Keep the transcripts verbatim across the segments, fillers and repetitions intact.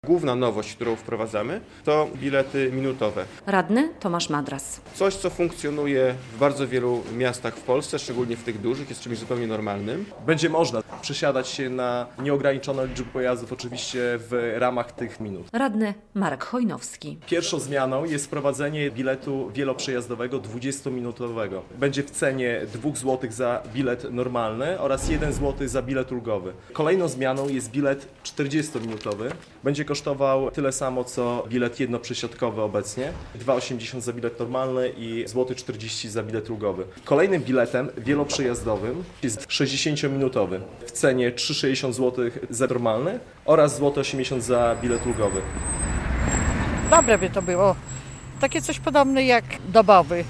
Główna nowość, którą wprowadzamy, to bilety minutowe. Radny Tomasz Madras. Coś, co funkcjonuje w bardzo wielu miastach w Polsce, szczególnie w tych dużych, jest czymś zupełnie normalnym. Będzie można przesiadać się na nieograniczoną liczbę pojazdów, oczywiście w ramach tych minut. Radny Marek Chojnowski. Pierwszą zmianą jest wprowadzenie biletu wieloprzejazdowego dwudziestominutowego. Będzie w cenie dwa złote za bilet normalny oraz jeden złoty za bilet ulgowy. Kolejną zmianą jest bilet czterdziestominutowy. Będzie kosztował tyle samo, co bilet jednoprzesiadkowy obecnie. dwa osiemdziesiąt za bilet normalny i złoty czterdzieści za bilet ulgowy. Kolejnym biletem wieloprzejazdowym jest sześćdziesięciominutowy w cenie trzy sześćdziesiąt złotych za normalny oraz złoty osiemdziesiąt za bilet ulgowy. Dobre by to było. Takie coś podobne jak dobowy.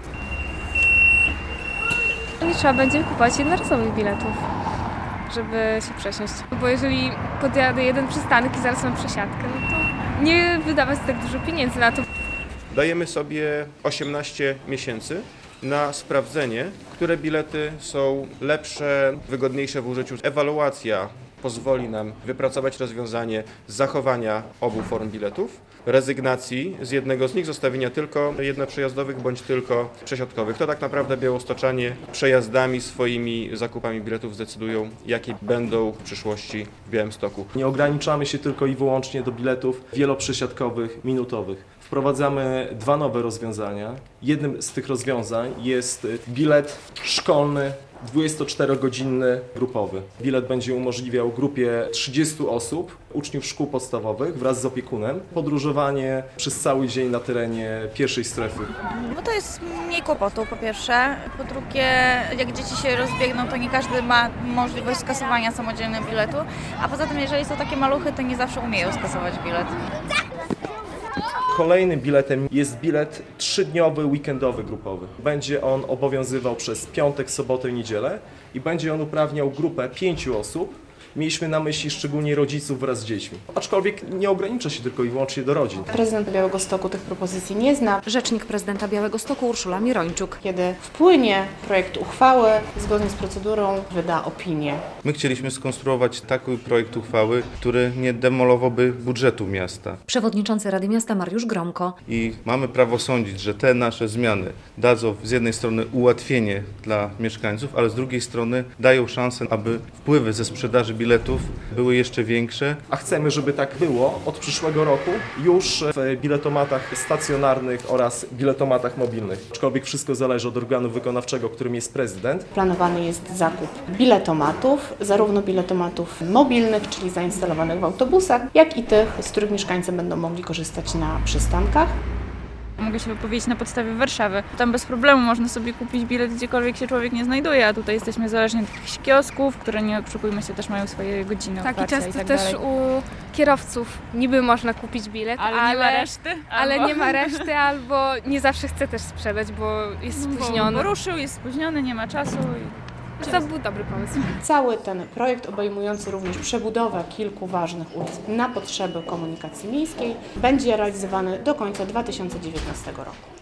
Nie trzeba będzie kupować jednorazowych biletów, żeby się przesiąść. Bo jeżeli podjadę jeden przystanek i zaraz mam przesiadkę, no to nie wydawać tak dużo pieniędzy na to. Dajemy sobie osiemnaście miesięcy na sprawdzenie, które bilety są lepsze, wygodniejsze w użyciu. Ewaluacja pozwoli nam wypracować rozwiązanie zachowania obu form biletów, rezygnacji z jednego z nich, zostawienia tylko jednoprzejazdowych bądź tylko przesiadkowych. To tak naprawdę białostoczanie przejazdami, swoimi zakupami biletów zdecydują, jakie będą w przyszłości w Białymstoku. Nie ograniczamy się tylko i wyłącznie do biletów wieloprzesiadkowych, minutowych. Wprowadzamy dwa nowe rozwiązania. Jednym z tych rozwiązań jest bilet szkolny dwudziestoczterogodzinny grupowy. Bilet będzie umożliwiał grupie trzydziestu osób, uczniów szkół podstawowych wraz z opiekunem, podróżowanie przez cały dzień na terenie pierwszej strefy. Bo to jest mniej kłopotu po pierwsze, po drugie jak dzieci się rozbiegną, to nie każdy ma możliwość skasowania samodzielnego biletu, a poza tym jeżeli są takie maluchy, to nie zawsze umieją skasować bilet. Kolejnym biletem jest bilet trzydniowy, weekendowy grupowy. Będzie on obowiązywał przez piątek, sobotę, niedzielę i będzie on uprawniał grupę pięciu osób. Mieliśmy na myśli szczególnie rodziców wraz z dziećmi. Aczkolwiek nie ogranicza się tylko i wyłącznie do rodzin. Prezydent Białegostoku tych propozycji nie zna. Rzecznik prezydenta Białegostoku Urszula Mirończuk. Kiedy wpłynie projekt uchwały, zgodnie z procedurą wyda opinię. My chcieliśmy skonstruować taki projekt uchwały, który nie demolowałby budżetu miasta. Przewodniczący Rady Miasta Mariusz Gromko. I mamy prawo sądzić, że te nasze zmiany dadzą z jednej strony ułatwienie dla mieszkańców, ale z drugiej strony dają szansę, aby wpływy ze sprzedaży biletów były jeszcze większe. A chcemy, żeby tak było od przyszłego roku już w biletomatach stacjonarnych oraz biletomatach mobilnych. Aczkolwiek wszystko zależy od organu wykonawczego, którym jest prezydent. Planowany jest zakup biletomatów, zarówno biletomatów mobilnych, czyli zainstalowanych w autobusach, jak i tych, z których mieszkańcy będą mogli korzystać na przystankach. Mogę się wypowiedzieć na podstawie Warszawy. Tam bez problemu można sobie kupić bilet gdziekolwiek się człowiek nie znajduje, a tutaj jesteśmy zależni od jakichś kiosków, które, nie oszukujmy się, też mają swoje godziny Tak, i otwarcia często i tak też dalej. u kierowców niby można kupić bilet, Ale, ale, nie ma reszty. ale albo... nie ma reszty, albo nie zawsze chce też sprzedać, bo jest spóźniony. Bo ruszył, jest spóźniony, nie ma czasu. I... To był dobry pomysł. Cały ten projekt, obejmujący również przebudowę kilku ważnych ulic na potrzeby komunikacji miejskiej, będzie realizowany do końca dwa tysiące dziewiętnastego roku.